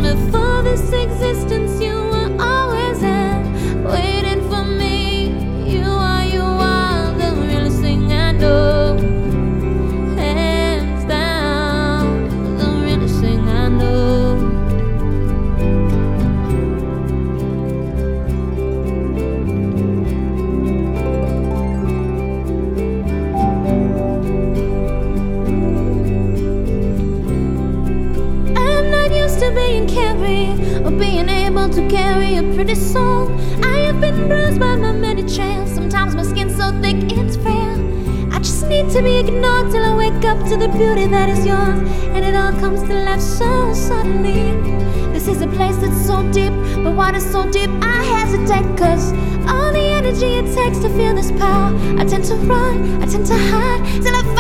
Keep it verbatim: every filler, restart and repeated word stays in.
Before this existence, you were always there, waiting for me. You are, you are the realest thing I know. Hands down, the realest thing I know. I'm not used to being carried or being able to carry a pretty soul. I have been bruised by my many trails. Sometimes my skin's so thick it's frail. I just need to be ignored till I wake up to the beauty that is yours, and it all comes to life so suddenly. This is a place that's so deep, but water's so deep I hesitate, cause all the energy it takes to feel this power, I tend to run, I tend to hide till I